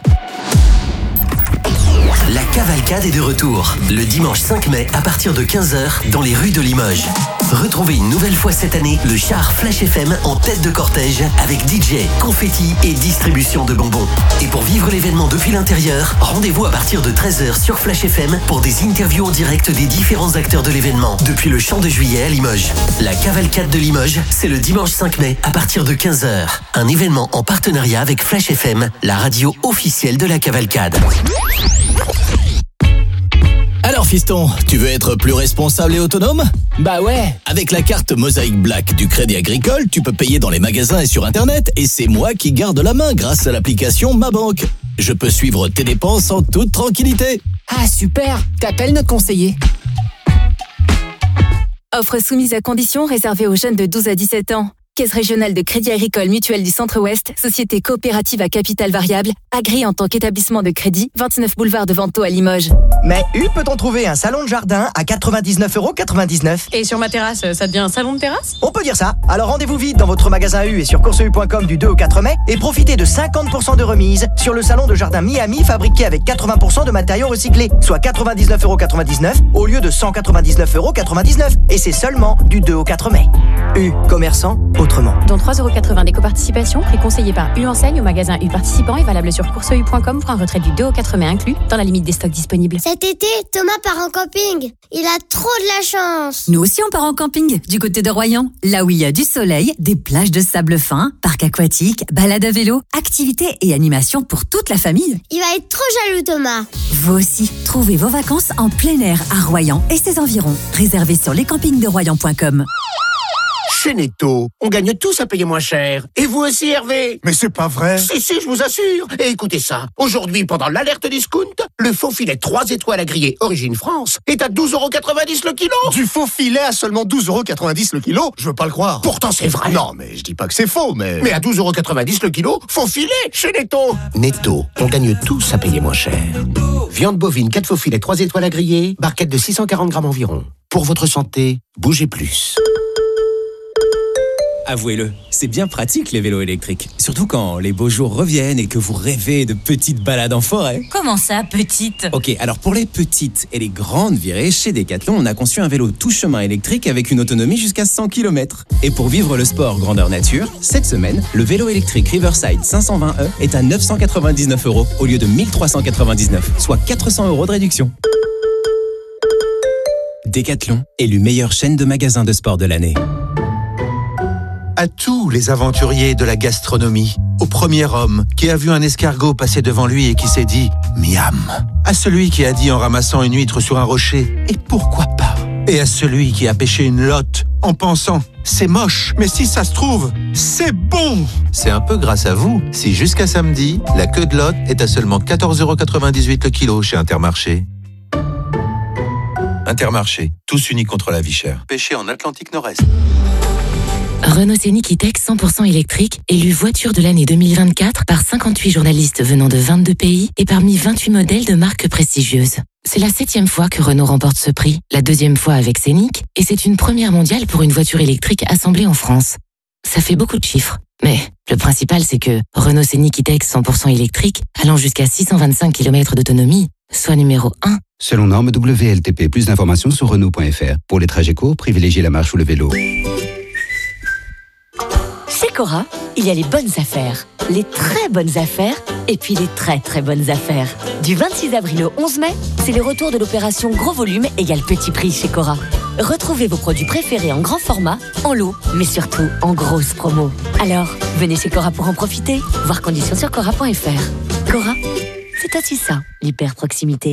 La cavalcade est de retour, le dimanche 5 mai à partir de 15h dans les rues de Limoges. Retrouvez une nouvelle fois cette année le char Flash FM en tête de cortège avec DJ, confetti et distribution de bonbons. Et pour vivre l'événement depuis l'intérieur, rendez-vous à partir de 13h sur Flash FM pour des interviews en direct des différents acteurs de l'événement depuis le Champ de Juillet à Limoges. La cavalcade de Limoges, c'est le dimanche 5 mai à partir de 15h. Un événement en partenariat avec Flash FM, la radio officielle de la cavalcade. Alors fiston, tu veux être plus responsable et autonome ? Bah ouais. Avec la carte Mosaïque Black du Crédit Agricole, tu peux payer dans les magasins et sur internet et c'est moi qui garde la main grâce à l'application Ma Banque. Je peux suivre tes dépenses en toute tranquillité. Ah super, t'appelles notre conseiller. Offre soumise à conditions réservée aux jeunes de 12 à 17 ans. Caisse régionale de Crédit Agricole Mutuelle du Centre-Ouest, société coopérative à capital variable, agréée en tant qu'établissement de crédit, 29 boulevard de Vento à Limoges. Mais où peut-on trouver un salon de jardin à 99,99 €? Et sur ma terrasse, ça devient un salon de terrasse ? On peut dire ça. Alors rendez-vous vite dans votre magasin U et sur courseu.com du 2 au 4 mai et profitez de 50% de remise sur le salon de jardin Miami fabriqué avec 80% de matériaux recyclés, soit 99,99 € au lieu de 199,99 €. Et c'est seulement du 2 au 4 mai. U, commerçant autrement. Dont 3,80 € d'éco-participation, préconseillé par U Enseigne au magasin U participant et valable sur courseu.com pour un retrait du 2 au 4 mai inclus, dans la limite des stocks disponibles. Cet été, Thomas part en camping. Il a trop de la chance. Nous aussi on part en camping, du côté de Royan. Là où il y a du soleil, des plages de sable fin, parc aquatique, balade à vélo, activités et animations pour toute la famille. Il va être trop jaloux, Thomas. Vous aussi, trouvez vos vacances en plein air à Royan et ses environs. Réservez sur lescampingderoyan.com. Chez Netto, on gagne tous à payer moins cher. Et vous aussi, Hervé? Mais c'est pas vrai. Si, je vous assure. Et écoutez ça. Aujourd'hui, pendant l'alerte discount, le faux filet 3 étoiles à griller Origine France est à 12,90€ le kilo. Du faux filet à seulement 12,90€ le kilo? Je veux pas le croire. Pourtant, c'est vrai. Non, mais je dis pas que c'est faux, mais... Mais à 12,90€ le kilo, faux filet chez Netto. Netto, on gagne tous à payer moins cher. Viande bovine 4 faux filets 3 étoiles à griller, barquette de 640 grammes environ. Pour votre santé, bougez plus. Avouez-le, c'est bien pratique les vélos électriques. Surtout quand les beaux jours reviennent et que vous rêvez de petites balades en forêt. Comment ça, petite? Ok, alors pour les petites et les grandes virées, chez Decathlon, on a conçu un vélo tout chemin électrique avec une autonomie jusqu'à 100 km. Et pour vivre le sport grandeur nature, cette semaine, le vélo électrique Riverside 520e est à 999€ au lieu de 1399, soit 400€ de réduction. Decathlon, élu meilleure chaîne de magasins de sport de l'année. À tous les aventuriers de la gastronomie, au premier homme qui a vu un escargot passer devant lui et qui s'est dit « miam », à celui qui a dit en ramassant une huître sur un rocher « et pourquoi pas », et à celui qui a pêché une lotte en pensant « c'est moche, mais si ça se trouve, c'est bon ». C'est un peu grâce à vous si jusqu'à samedi, la queue de lotte est à seulement 14,98€ le kilo chez Intermarché. Intermarché, tous unis contre la vie chère. Pêché en Atlantique Nord-Est. Renault Scénic E-Tech 100% électrique, élu voiture de l'année 2024 par 58 journalistes venant de 22 pays et parmi 28 modèles de marques prestigieuses. C'est la 7e fois que Renault remporte ce prix, la 2e fois avec Scénic, et c'est une première mondiale pour une voiture électrique assemblée en France. Ça fait beaucoup de chiffres, mais le principal c'est que Renault Scénic E-Tech 100% électrique, allant jusqu'à 625 km d'autonomie, soit numéro 1. Selon norme WLTP, plus d'informations sur Renault.fr. Pour les trajets courts, privilégiez la marche ou le vélo. Chez Cora, il y a les bonnes affaires, les très bonnes affaires et puis les très très bonnes affaires. Du 26 avril au 11 mai, c'est le retour de l'opération Gros Volume égale Petit Prix chez Cora. Retrouvez vos produits préférés en grand format, en lot, mais surtout en grosse promo. Alors, venez chez Cora pour en profiter. Voir conditions sur Cora.fr. Cora, c'est aussi ça, l'hyper proximité.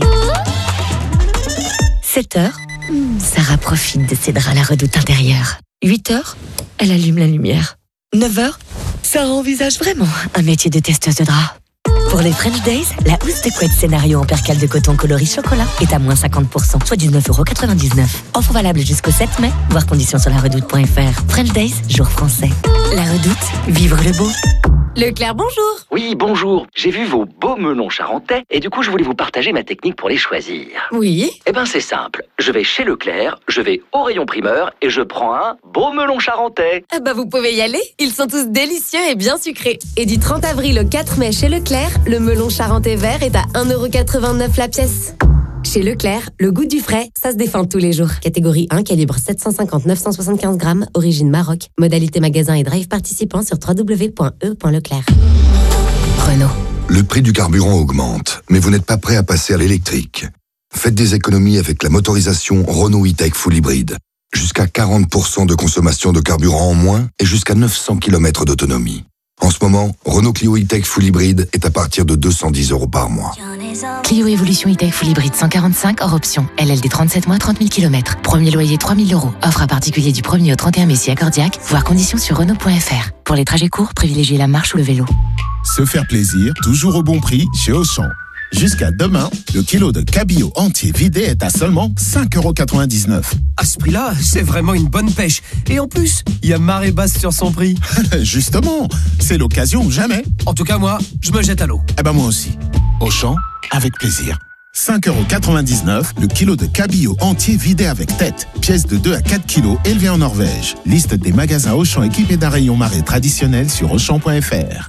7h, Sarah profite de ses draps à la redoute intérieure. 8h, elle allume la lumière. 9h, Sarah envisage vraiment un métier de testeuse de draps. Pour les French Days, la housse de couette scénario en percale de coton coloris chocolat est à moins 50%, soit 19,99€. Offre valable jusqu'au 7 mai, voir conditions sur laredoute.fr. French Days, jour français. La Redoute, vivre le beau. Leclerc, bonjour. Oui, bonjour. J'ai vu vos beaux melons charentais et du coup, je voulais vous partager ma technique pour les choisir. Oui. Eh ben, c'est simple. Je vais chez Leclerc, je vais au rayon primeur et je prends un beau melon charentais. Ah bah, vous pouvez y aller. Ils sont tous délicieux et bien sucrés. Et du 30 avril au 4 mai chez Leclerc, le melon charentais vert est à 1,89€ la pièce. Chez Leclerc, le goût du frais, ça se défend tous les jours. Catégorie 1, calibre 750-975 grammes, origine Maroc. Modalité magasin et drive participant sur www.e.leclerc. Renault. Le prix du carburant augmente, mais vous n'êtes pas prêt à passer à l'électrique. Faites des économies avec la motorisation Renault E-Tech Full Hybride. Jusqu'à 40% de consommation de carburant en moins et jusqu'à 900 km d'autonomie. En ce moment, Renault Clio E-Tech Full Hybride est à partir de 210€ par mois. Clio Evolution E-Tech Full Hybride 145 hors option. LLD 37 mois, 30 000 km. Premier loyer 3 000€. Offre à particulier du 1er au 31 mai si accordiaque. Voir conditions sur Renault.fr. Pour les trajets courts, privilégiez la marche ou le vélo. Se faire plaisir, toujours au bon prix chez Auchan. Jusqu'à demain, le kilo de cabillaud entier vidé est à seulement 5,99€. À ce prix-là, c'est vraiment une bonne pêche. Et en plus, il y a marée basse sur son prix. Justement, c'est l'occasion ou jamais. En tout cas, moi, je me jette à l'eau. Eh ben moi aussi. Auchan, avec plaisir. 5,99€ le kilo de cabillaud entier vidé avec tête. Pièce de 2 à 4 kilos élevée en Norvège. Liste des magasins Auchan équipés d'un rayon marée traditionnel sur Auchan.fr.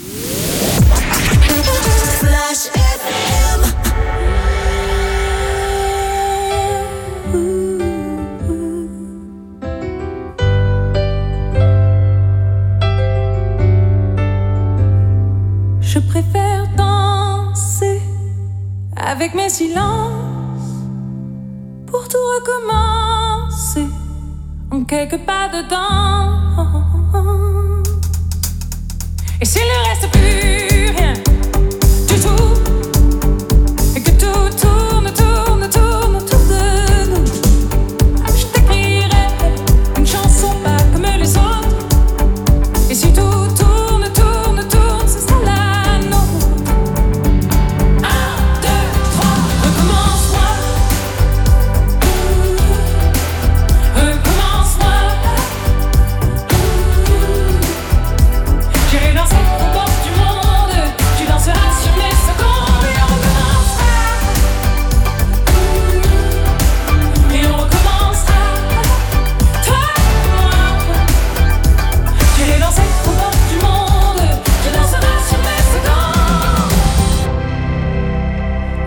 Je préfère danser avec mes silences pour tout recommencer en quelques pas dedans. Et s'il ne reste plus rien du tout et que tout tourne autour de nous, je t'écrirai une chanson pas comme les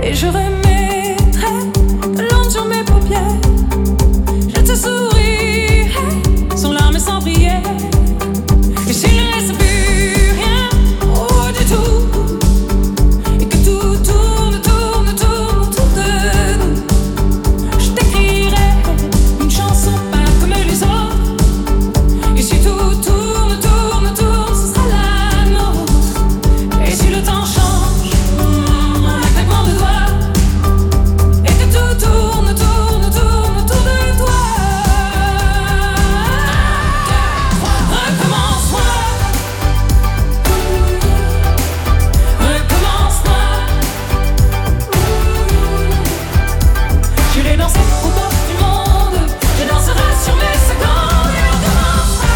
Et je remettrai de l'encre sur mes paupières. Je te sourirai sans larmes et sans prière. Et s'il ne reste plus rien, oh du tout, et que tout tourne, tourne, tourne autour de nous, je t'écrirai une chanson pas comme les autres. Et si tout tourne, tourne, tourne, ce sera la nôtre. Et si le temps change, un claquement de doigts, et que tout tourne, tourne, tourne autour de toi. Recommence-moi, recommence-moi. Je l'ai dansé au bord du monde, je danserai sur mes secondes et on recommencera.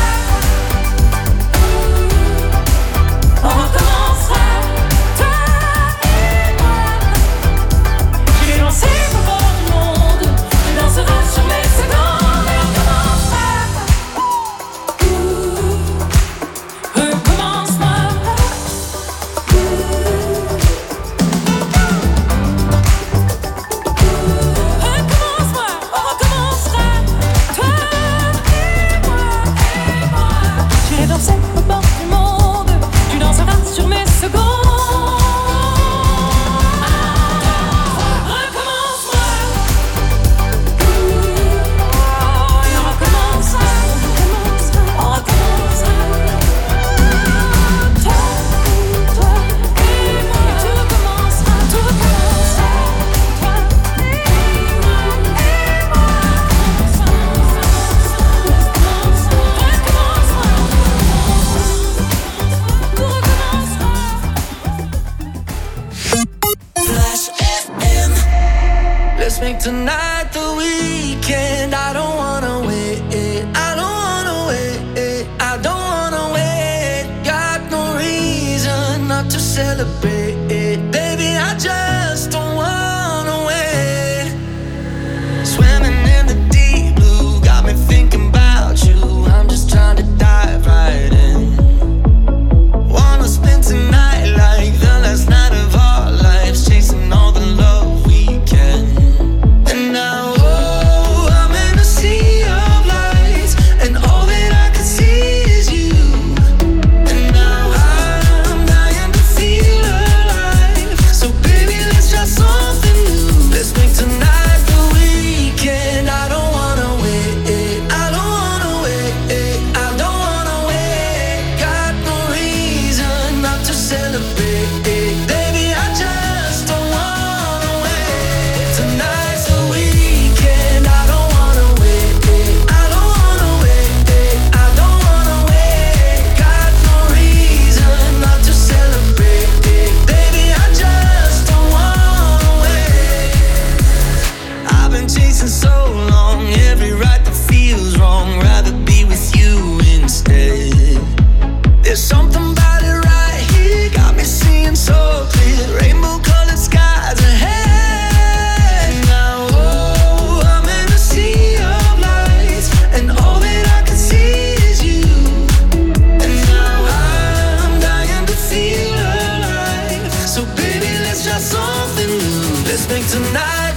On recommencera, toi et moi. Je l'ai dansé au bord du monde, je danserai sur mes secondes et on recommencera. Recommence-moi. Recommence-moi, on recommencera, toi et moi. J'irai danser au bord du monde, tu danseras sur mes secondes. Recommence-moi, et on recommencera, on recommencera. Toi et moi, et tout recommencera, tout recommencera. Toi et moi, Flash FM. Let's make tonight the weekend. I don't wanna wait. I don't wanna wait. I don't wanna wait. Got no reason not to celebrate. Baby, I just don't wanna wait. Swimming in the deep blue got me thinking about you. I'm just trying to dive right in. Wanna spend tonight like the last night of our lives, chasing all the love we can. And now, oh, I'm in a sea of lights, and all that I can see is you. And now I'm dying to feel alive. So baby, let's try something new. Let's make tonight the weekend. I don't wanna wait. I don't wanna wait. I don't wanna wait. Got no reason not to celebrate. Baby, I just don't wanna wait. Tonight's the weekend. I don't wanna wait. I don't wanna wait. I don't wanna wait. Got no reason not to celebrate. Baby, I just don't wanna wait. I've been chasing so long, every right that feels wrong. Rather be with you instead. There's something about it right here, got me seeing so clear. Rainbow colored skies ahead. Now, oh, I'm in a sea of lights, and all that I can see is you. And now I'm dying to feel alive. So baby, let's try something new. Let's make tonight